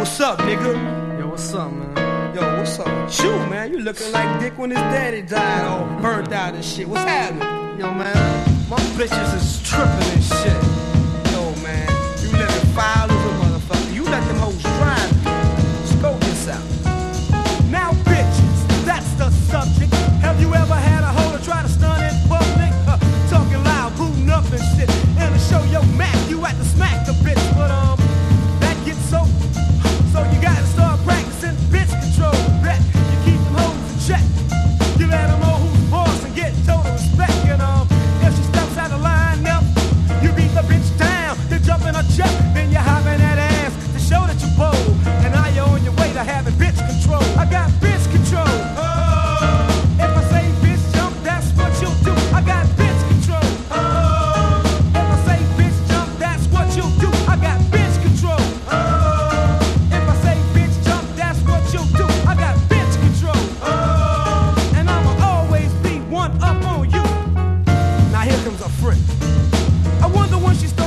what's up, nigga? Yo, what's up, man? Yo, what's up with you, man? You looking like Dick when his daddy died, all burnt out and shit. What's happening? Yo, man, my bitches is tripping and shit. Yo, man, you living foul as a motherfucker. You let them hoes drive you. Scope this out. Now, bitches, that's the subject. Have you ever had a hoe to try to stun in public? Talking loud, booting up and shit. And to show your Mac, you had to smack the bitch. But, that gets so you gotta start practicing bitch control. Bet you keep them hoes in check. You let them know who's boss and get total respect. And, if she steps out of line, now you beat the bitch down. Then jump in a check, then you hop in that ass to show that you bold. And now you're on your way to having bitch control. I got bitch control. If I say bitch jump, that's what you'll do. I got bitch control. If I say bitch jump, that's what you'll do. I got bitch control. If I say bitch jump, that's what you'll do. I got bitch control. And I'ma always be one up on you. Now here comes a friend. I wonder when she starts